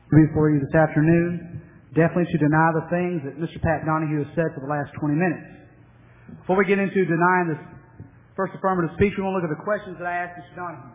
For you this afternoon, definitely to deny the things that Mr. Pat Donahue has said for the last 20 minutes. Before we get into denying this first affirmative speech, we want to look at the questions that I asked Mr. Donahue.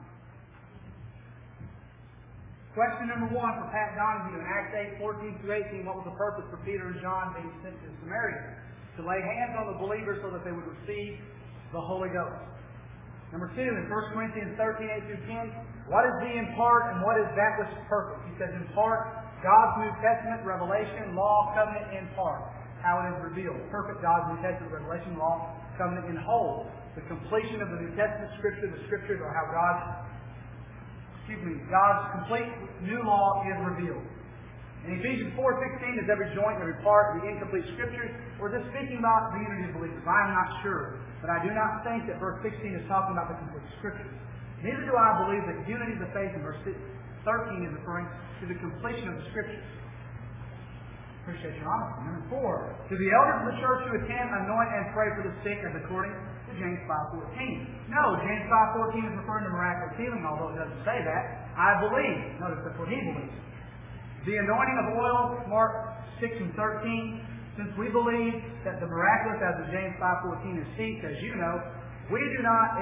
Question number 1 for Pat Donahue in Acts 8:14-18, what was the purpose for Peter and John being sent to Samaria? To lay hands on the believers so that they would receive the Holy Ghost. Number 2, in 1 Corinthians 13:8-10, what is the in part and what is that which is perfect? He says in part, God's New Testament, revelation, law, covenant in part. How it is revealed. Perfect God's New Testament, revelation, law, covenant in whole. The completion of the New Testament Scripture, the Scriptures are how God's complete new law is revealed. In Ephesians 4:16, is every joint, every part of the incomplete Scriptures, or is this speaking about the unity of believers? I am not sure, but I do not think that verse 16 is talking about the complete Scriptures. Neither do I believe that unity of the faith in verse 13 is referring to the completion of the Scriptures. Appreciate your honesty. Number 4, to the elders of the church who attend, anoint and pray for the sick as according to James 5:14. No, James 5:14 is referring to miraculous healing, although it doesn't say that. I believe. Notice that's what he believes. The anointing of oil, Mark 6:13. Since we believe that the miraculous, as in James 5:14, is ceased, as you know, we don't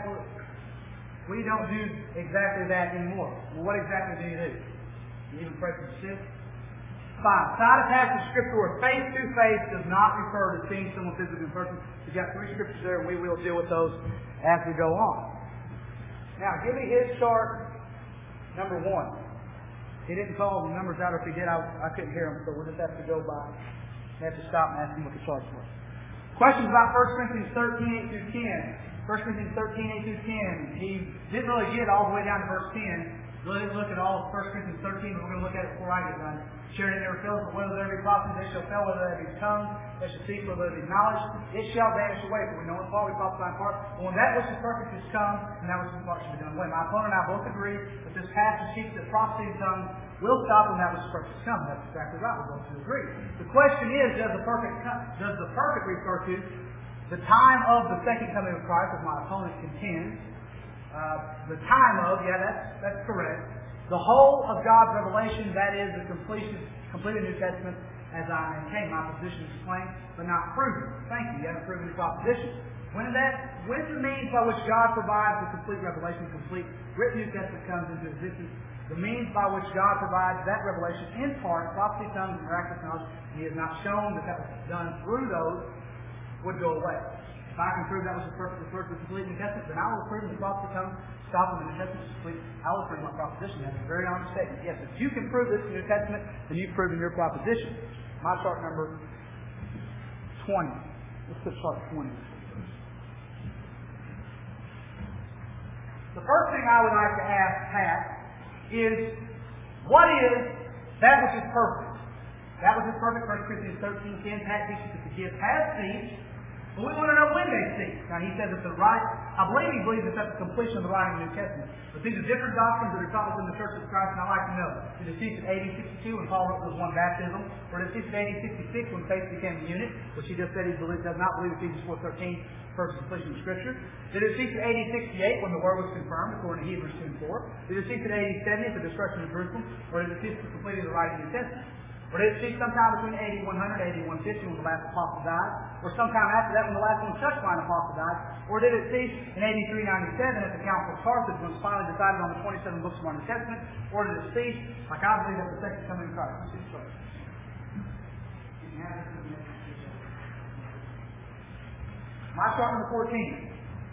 do exactly that anymore. Well, what exactly do you do? You even pray for the sick? 5. Cite a passage of Scripture where faith through faith does not refer to seeing someone physically in person. We've got 3 Scriptures there, and we will deal with those as we go on. Now, give me his chart number 1. He didn't call the numbers out. If he did, I couldn't hear him, so we'll just have to go by. We have to stop and ask him what the charts were. Questions about 1 Corinthians 13:8-10. 1 Corinthians 13:8-10. He didn't really get all the way down to verse 10. Really didn't look at all of 1 Corinthians 13, but we're going to look at it before I get done. Charity never fails, but whether there be prophecy, they shall fail, whether there be tongue, they shall cease, whether there be knowledge, it shall vanish away. For we know in part, we prophesy in part. But when that which is perfect is come, and that which is in part shall be done away. My opponent and I both agree that this passage teaches that prophecy and tongue will stop when that which is perfect is come. That's exactly right. We both agree. The question is, does the perfect refer to the time of the second coming of Christ, as my opponent contends? The time of, that's correct. The whole of God's revelation, that is the completed New Testament, as I maintain. My position is plain, but not proven. Thank you. You haven't proven your proposition. When the means by which God provides the complete revelation, complete written New Testament comes into existence, the means by which God provides that revelation in part, prophecy, tongues, and miraculous knowledge, He has not shown that was done through those, would go away. If I can prove that was referred to the complete New Testament, then I will prove the prophecy tongue stopping the New Testament is complete. I will prove my proposition. That's a very honest statement. Yes, if you can prove this in the New Testament, then you've proven your proposition. My chart number 20. Let's put chart 20. The first thing I would like to ask Pat is, what is that which is perfect? That which is perfect, 1 Corinthians 13:10. Pat teaches that the gift has ceased. But we want to know when they cease. Now, he says that I believe he believes that that's the completion of the writing of the New Testament. But these are different doctrines that are taught within the Church of Christ, and I'd like to know, did it cease at AD 62 when Paul wrote there was one baptism? Or did it cease at AD 66 when faith became a unit, which he just said he does not believe Ephesians 4:13 refers to completion of Scripture? Did it cease at AD 68 when the Word was confirmed, according to Hebrews 2:4? Did it cease at AD 70 at the destruction of Jerusalem? Or did it cease at the completing of the writing of the New Testament? Or did it cease sometime between AD 100 and AD 150 when the last apostle died? Or sometime after that when the last unchurched-line apostle died? Or did it cease in AD 397 at the Council of Carthage when it was finally decided on the 27 books of our New Testament? Or did it cease, like I believe, at the second coming of Christ? My chart number 14.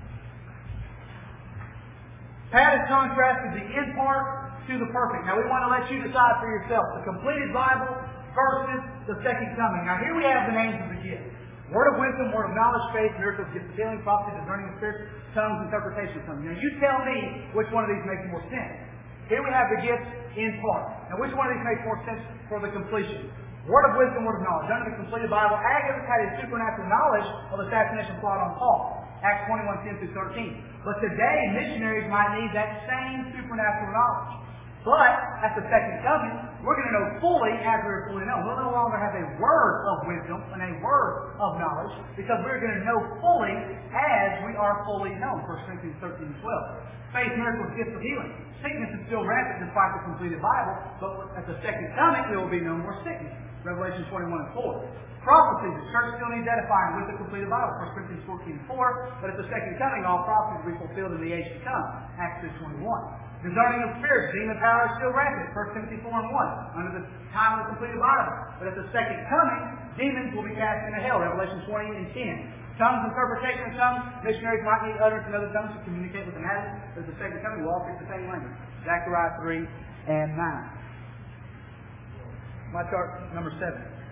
Pat has contrasted the in part to the perfect. Now we want to let you decide for yourself the completed Bible versus the second coming. Now here we have the names of the gifts. Word of wisdom, word of knowledge, faith, miracles, gifts of healing, prophecy, discerning of spirits, tongues, interpretation of tongues. Now you tell me which one of these makes more sense. Here we have the gifts in part. Now which one of these makes more sense for the completion? Word of wisdom, word of knowledge. Under the completed Bible, Agabus had his supernatural knowledge of the assassination plot on Paul. Acts 21:10-13. But today, missionaries might need that same supernatural knowledge. But at the second coming, we're going to know fully as we're fully known. We'll no longer have a word of wisdom and a word of knowledge, because we're going to know fully as we are fully known. 1 Corinthians 13 and 12. Faith, miracles, gifts of healing. Sickness is still rampant despite the completed Bible, but at the second coming there will be no more sickness. Revelation 21 and 4. Prophecy, the church still needs edifying with the completed Bible. 1 Corinthians 14 and 4. But at the second coming, all prophecies will be fulfilled in the age to come. Acts 2:21. Discerning of spirits, demon power is still rampant. 1 Timothy 4 and 1. Under the time of the completed Bible. But at the second coming, demons will be cast into hell. Revelation 20 and 10. Tongues, interpretation of tongues. Missionaries might need utterance in other tongues to communicate with the masses. But at the second coming, we'll all speak the same language. Zechariah 3 and 9. My chart number 7.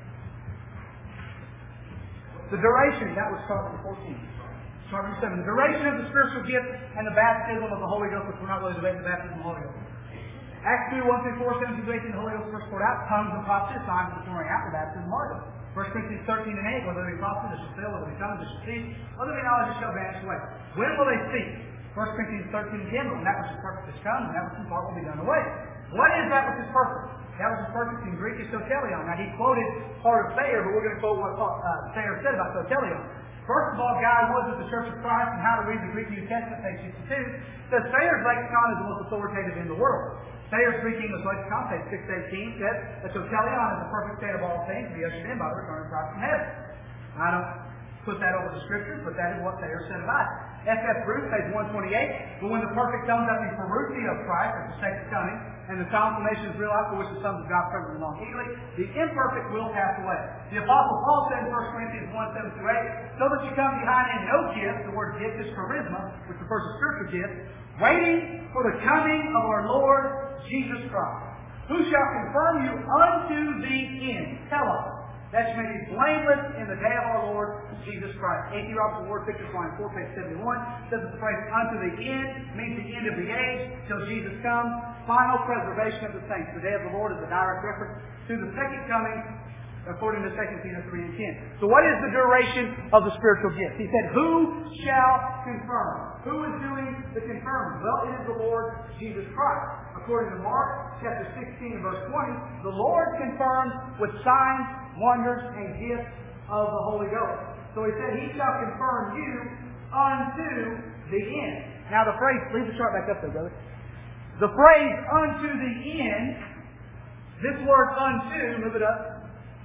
The duration, that was chart number 14. Chart number 7. The duration of the spiritual gift and the baptism of the Holy Ghost, which we're not really debating the baptism of the Holy Ghost. Acts 2, 1-4, 17-18, the Holy Ghost first poured out, tongues and prophecy, signs of the pouring out, the baptism of the Holy Ghost. 1 Corinthians 13 and 8, whether they be prophecy, they shall fail, whether they be tongues, they shall cease, whether they be knowledge, they shall vanish away. When will they cease? 1 Corinthians 13 and 10, but when that which is perfect is come, and that which is part will be done away. What is that which is perfect? That which is perfect in Greek is sotelion. Now, he quoted part of Thayer, but we're going to quote what Thayer said about sotelion. First of all, God was at the Church of Christ, and how to read the Greek New Testament, page 62, says Thayer's lexicon is the most authoritative in the world. Thayer's Greek English lexicon, page 618, says that sotelion is the perfect state of all things to be ushered in by the return of Christ from heaven. I don't put that over the Scriptures, but that is what Thayer said about it. F.F. Bruce, page 128, but when the perfect comes up the perusia of Christ at the second coming, and the consummation is realized for which the sons of God presently long eagerly, the imperfect will pass away. The Apostle Paul said in 1 Corinthians 1, 7-8, so that you come behind in no gift, the word gift is charisma, which refers to spiritual gift, waiting for the coming of our Lord Jesus Christ, who shall confirm you unto the end. Tell us. That you may be blameless in the day of our Lord Jesus Christ. A.T. Robertson Word Pictures, line 4, page 71, says that the phrase unto the end means the end of the age, till Jesus comes. Final preservation of the saints. The day of the Lord is a direct reference to the second coming, according to 2 Peter 3 and 10. So what is the duration of the spiritual gift? He said, who shall confirm? Who is doing the confirming? Well, it is the Lord Jesus Christ. According to Mark chapter 16 and verse 20, the Lord confirms with signs, wonders, and gifts of the Holy Ghost. So he said, he shall confirm you unto the end. Now the phrase, leave the chart back up there, brother. The phrase unto the end, this word unto, move it up,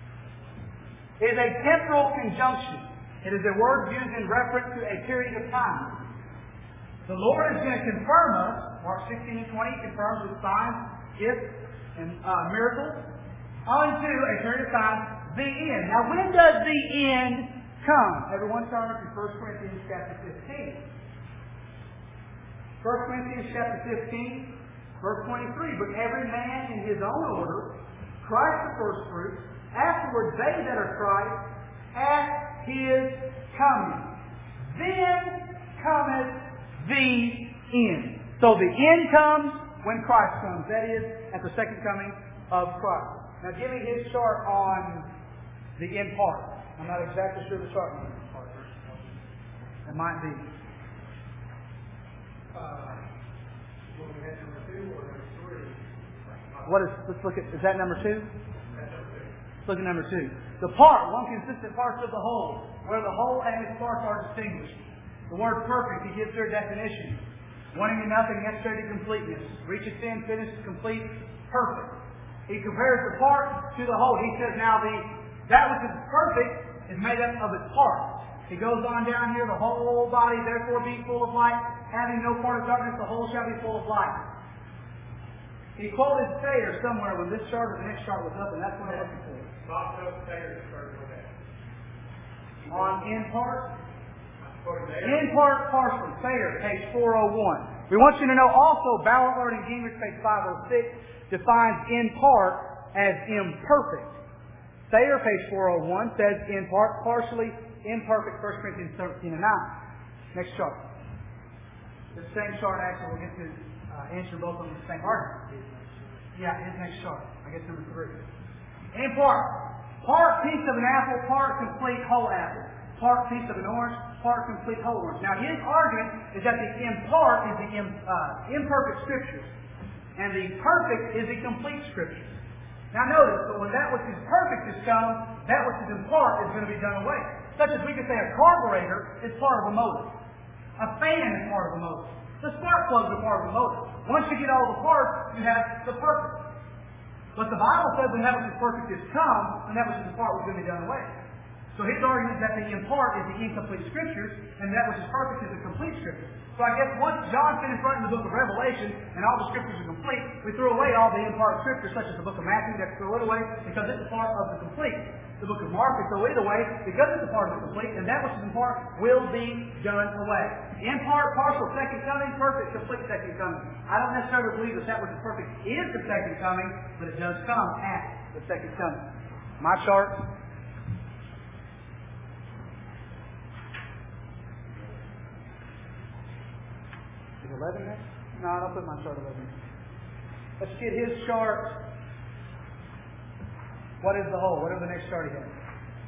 is a temporal conjunction. It is a word used in reference to a period of time. The Lord is going to confirm us, Mark 16 and 20, confirms with signs, gifts, and miracles, unto a period of time, the end. Now, when does the end come? Everyone turn to 1 Corinthians chapter 15. 1 Corinthians chapter 15, verse 23. But every man in his own order, Christ the first fruits, afterward they that are Christ, at his coming. Then cometh the end. So the end comes when Christ comes. That is, at the second coming of Christ. Now give me his chart on the end part. I'm not exactly sure the chart number. It might be. What is? Let's look at. Is that number 2? Let's look at number 2. The part, one consistent parts of the whole, where the whole and its parts are distinguished. The word perfect, he gives their definition. Wanting in nothing, necessary to completeness. Reaches in, finished, complete, perfect. He compares the part to the whole. He says, now that which is perfect is made up of its parts. He goes on down here, the whole body therefore being full of light, having no part of darkness, the whole shall be full of light. He quoted Thayer somewhere when this chart or the next chart was up, and that's what I'm looking for. On in part? In part, partially. Thayer, page 401. We want you to know also, Ballard Learning Gingrich, page 506, defines in part as imperfect. Thayer, page 401, says in part, partially, imperfect, 1 Corinthians 13 and 9. Next chart. This same chart actually will get to answer both of them the same argument. Yeah, his next chart. I guess number 3. In part. Part piece of an apple, part complete whole apple. Part piece of an orange, part complete whole orange. Now his argument is that the in part is the imperfect scriptures. And the perfect is the complete Scripture. Now notice, that when that which is perfect is come, that which is in part is going to be done away. Such as we could say a carburetor is part of a motor. A fan is part of a motor. The spark plugs are part of a motor. Once you get all the parts, you have the perfect. But the Bible says when that which is perfect is come, and that which is in part is going to be done away. So his argument is that the in part is the incomplete Scriptures, and that which is perfect is the complete Scripture. So I guess once John finished writing the book of Revelation, and all the Scriptures are complete, we threw away all the in part Scriptures, such as the book of Matthew, that throw it away, because it's a part of the complete. The book of Mark, we throw it away, because it's a part of the complete, and that which is in part will be done away. In part, partial, second coming, perfect, complete, second coming. I don't necessarily believe that which is perfect is the second coming, but it does come at the second coming. My chart. Is 11 next? No, I don't put my chart 11. Let's get his chart. What is the whole? Whatever the next chart he has.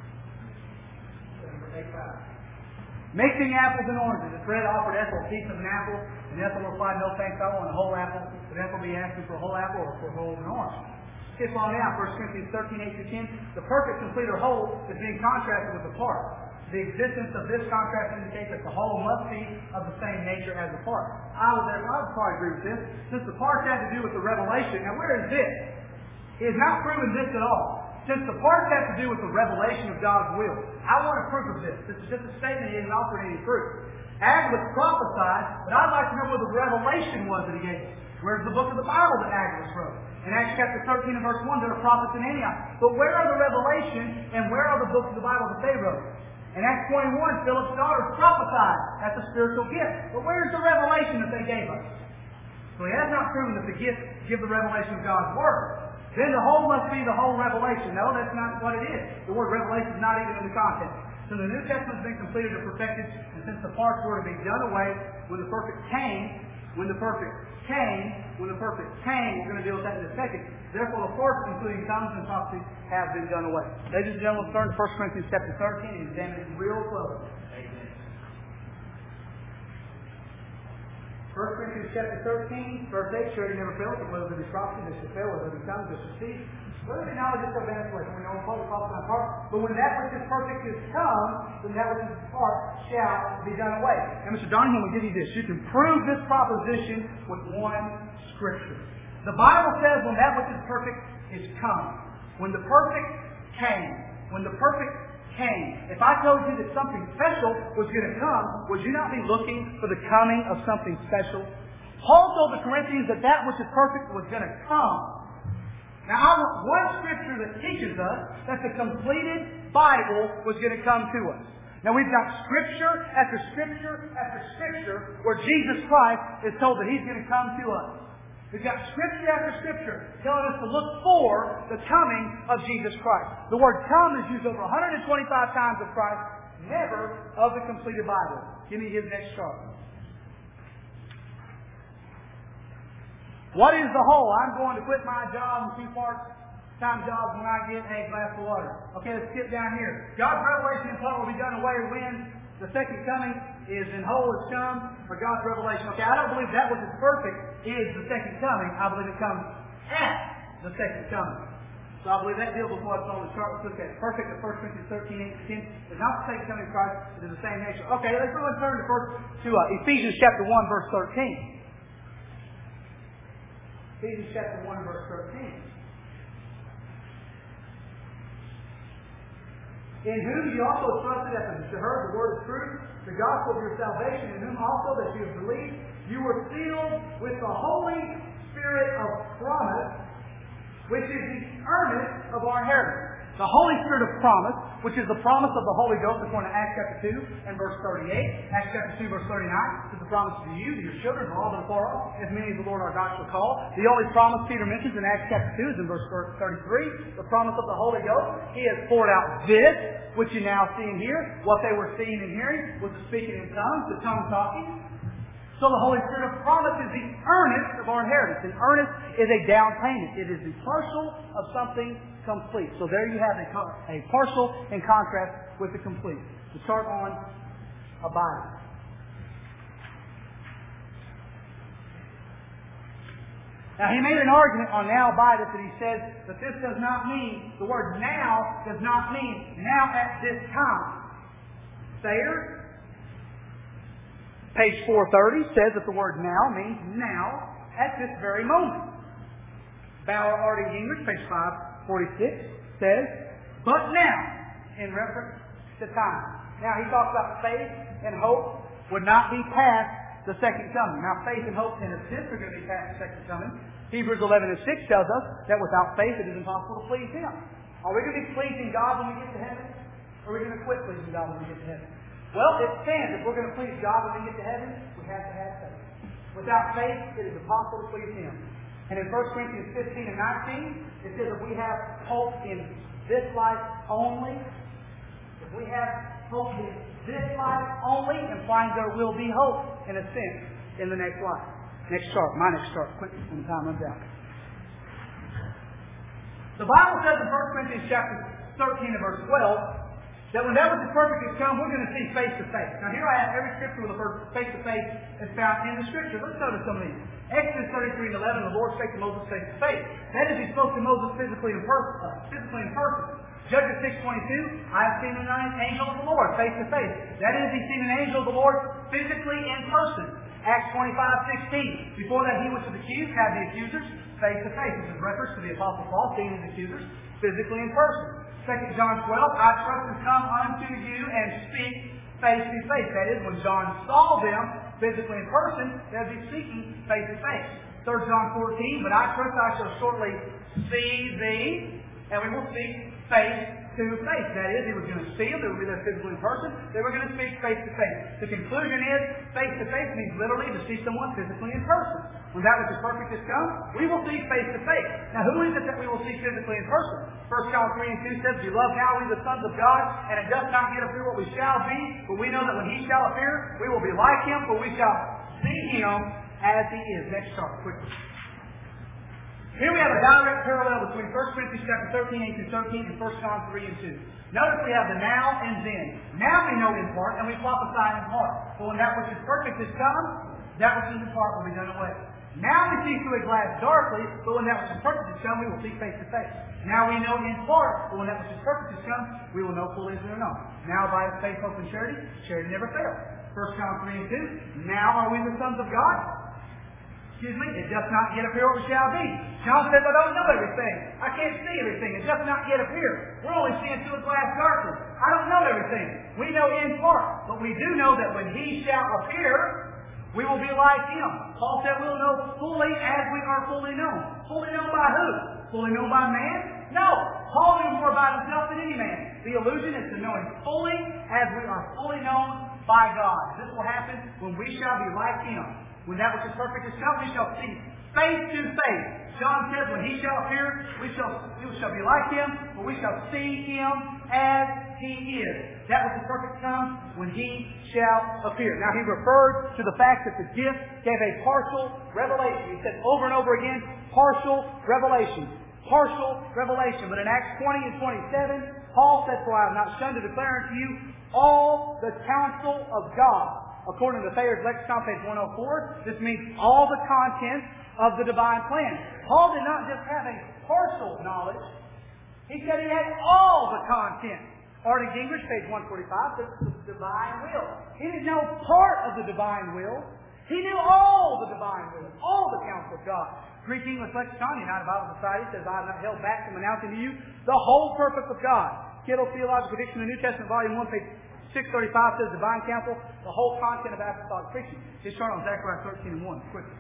Mixing apples and oranges. If Fred offered Ethel a piece of an apple, and Ethel replied, no thanks, I want a whole apple, would Ethel be asking for a whole apple or for a whole orange? Skip on down, 1 Corinthians 13, 8-10. The perfect, complete, or whole is being contrasted with the part. The existence of this contrast indicates that the whole must be of the same nature as the part. I would probably agree with this. Since the part had to do with the revelation, now where is this? He has not proven this at all. Since the parts have to do with the revelation of God's will, I want a proof of this. This is just a statement. He didn't offer any proof. Agabus prophesied, but I'd like to know where the revelation was that he gave us. Where's the book of the Bible that Agabus wrote? In Acts chapter 13 and verse 1, there are prophets in Antioch. But where are the revelation and where are the books of the Bible that they wrote? In Acts 21, Philip's daughters prophesied. That's a spiritual gift. But where's the revelation that they gave us? So he has not proven that the gifts give the revelation of God's Word. Then the whole must be the whole revelation. No, that's not what it is. The word revelation is not even in the context. So the New Testament has been completed or perfected, and since the parts were to be done away, when the perfect came, we're going to deal with that in a second. Therefore, the parts, including tongues and prophecy, have been done away. Ladies and gentlemen, turn to 1 Corinthians chapter 13 and examine it real close. 1 Corinthians chapter 13, verse 8, surely never fails, but whether it be prophecy, this shall fail, whether it be tongues, this shall cease. Whether it be knowledge, this shall vanish away. We know what prophecy on part. But when that which is perfect is come, then that which is part shall be done away. And Mr. Donahue will give you this. You can prove this proposition with one Scripture. The Bible says when that which is perfect is come. When the perfect came. When the perfect came. If I told you that something special was going to come, would you not be looking for the coming of something special? Paul told the Corinthians that that which is perfect was going to come. Now I want one Scripture that teaches us that the completed Bible was going to come to us. Now we've got Scripture after Scripture after Scripture where Jesus Christ is told that He's going to come to us. We've got Scripture after Scripture telling us to look for the coming of Jesus Christ. The word come is used over 125 times of Christ, never of the completed Bible. Give me his next chart. What is the whole? I'm going to quit my job in 2 part-time jobs when I get a glass of water. Okay, let's skip down here. God's revelation in part will be done away when the second coming is in whole is come for God's revelation. Okay, I don't believe that which is perfect is the second coming. I believe it comes at the second coming. So I believe that deal before it's on the chart. Let's look at perfect at 1 Corinthians 13, 8-10. It's not the second coming of Christ. It is the same nature. Okay, let's go and turn to Ephesians chapter 1, verse 13. Ephesians chapter 1, verse 13. In whom you also trusted after you heard the word of truth, the gospel of your salvation, in whom also that you have believed, you were sealed with the Holy Spirit of promise, which is the earnest of our inheritance. The Holy Spirit of promise, which is the promise of the Holy Ghost according to Acts chapter 2 and verse 38. Acts chapter 2 verse 39 is the promise to you, to your children, to all that are far off, as many as the Lord our God shall call. The only promise Peter mentions in Acts chapter 2 is in verse 33, the promise of the Holy Ghost. He has poured out this, which you now see and hear. What they were seeing and hearing was the speaking in tongues, the tongue talking. So the Holy Spirit of promise is the earnest of our inheritance. An earnest is a down payment. It is the partial of something complete. So there you have a partial in contrast with the complete. To start on a Bible. Now, he made an argument on now by this, and he says that this does not mean, the word now does not mean now at this time. Sayers, page 430 says that the word now means now at this very moment. Bauer, Harding, Gingrich, page 546 says, but now, in reference to time. Now, he talks about faith and hope would not be past the second coming. Now, faith and hope in a sense are going to be past the second coming. Hebrews 11:6 tells us that without faith it is impossible to please Him. Are we going to be pleasing God when we get to heaven? Or are we going to quit pleasing God when we get to heaven? Well, it stands. If we're going to please God when we get to heaven, we have to have faith. Without faith, it is impossible to please Him. And in 1 Corinthians 15 and 19, it says that we have hope in this life only. If we have hope in this life only, implying there will be hope, in a sense, in the next life. Next chart. My next chart. Quick, when time runs out. The Bible says in 1 Corinthians chapter 13 and verse 12 that when that which is perfect has come, we're going to see face to face. Now here I have every scripture with the word face to face is found in the scripture. Let's notice some of these. Exodus 33 and 11, the Lord spake to Moses face to face. That is, He spoke to Moses physically in person. Judges 6:22, I have seen an angel of the Lord face to face. That is, He's seen an angel of the Lord physically in person. Acts 25:16. Before that he which was accused had the accusers face to face. This is reference to the Apostle Paul seeing his accusers physically in person. 2 John 12, I trust and come unto you and speak face to face. That is, when John saw them physically in person, they would be speaking face to face. 3 John 14, but I trust I shall shortly see thee, and we will speak face to face. That is, he was going to see them, they would be there physically in person, they were going to speak face to face. The conclusion is, face to face means literally to see someone physically in person. When that which is perfect has come, we will see face to face. Now, who is it that we will see physically in person? 1 John 3 and 2 says, beloved, now we the sons of God, and it does not yet appear what we shall be, but we know that when He shall appear, we will be like Him, for we shall see Him as He is. Next chart, quickly. Here we have a direct parallel between 1 Corinthians chapter 13, 8-13, and 1 John 3 and 2. Notice we have the now and then. Now we know in part, and we prophesy in part. But when that which is perfect has come, that which is in part will be done away. Now we see through a glass darkly, but when that which is perfect has come, we will see face to face. Now we know in part, but when that which is perfect has come, we will know fully as we are known. Now by faith, hope, and charity never fails. 1 John 3 and 2, now are we the sons of God? It does not yet appear what we shall be. John says, I don't know everything. I can't see everything. It does not yet appear. We're only seeing through a glass darkly. I don't know everything. We know in part, but we do know that when He shall appear, we will be like Him. Paul said we'll know fully as we are fully known. Fully known by who? Fully known by man? No. Paul knew more about himself than any man. The illusion is to know Him fully as we are fully known by God. This will happen when we shall be like Him. When that which is perfect is come, we shall see face to face. John says, when He shall appear, we shall be like Him, for we shall see Him as He is. That which is perfect comes when He shall appear. Now, he referred to the fact that the gift gave a partial revelation. He said over and over again, partial revelation. Partial revelation. But in Acts 20 and 27, Paul said, for I have not shunned to declare unto you all the counsel of God. According to Thayer's Lexicon, page 104, this means all the content of the divine plan. Paul did not just have a partial knowledge. He said he had all the content. Harding, Gingrich, page 145, says the divine will. He didn't know part of the divine will. He knew all the divine will, all the counsel of God. Greek English Lexicon, United Bible Society, says, I have not held back from announcing to you the whole purpose of God. Kittle Theological Diction of the New Testament, volume 1, page 635 says divine counsel, the whole content of apostolic preaching. Just turn on Zechariah 13 and 1, quickly.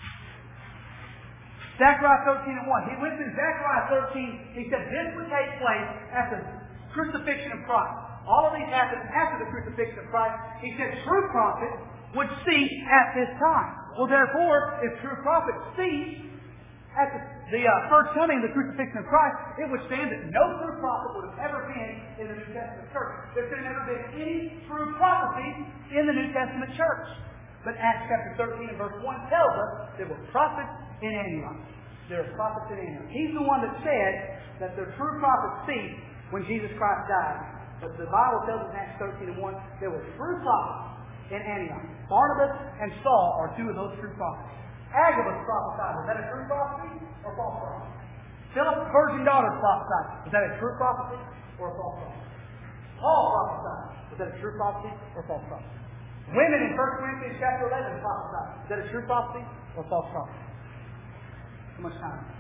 Zechariah 13 and 1. He went through Zechariah 13. He said this would take place at the crucifixion of Christ. All of these happened after the crucifixion of Christ. He said true prophets would cease at this time. Well, therefore, if true prophets cease at the first coming of the crucifixion of Christ, it would stand that no true prophet would have ever been in the New Testament church. There could have never been any true prophecy in the New Testament church. But Acts chapter 13 and verse 1 tells us there were prophets in Antioch. There are prophets in Antioch. He's the one that said that the true prophets ceased when Jesus Christ died. But the Bible tells us in Acts 13 and 1 there were true prophets in Antioch. Barnabas and Saul are two of those true prophets. Agabus prophesied. Was that a true prophecy or a false prophecy? Philip's virgin daughter prophesied. Was that a true prophecy or a false prophecy? Paul prophesied. Was that a true prophecy or a false prophecy? Women in 1 Corinthians chapter 11 prophesied. Is that a true prophecy or a false prophecy? Too much time.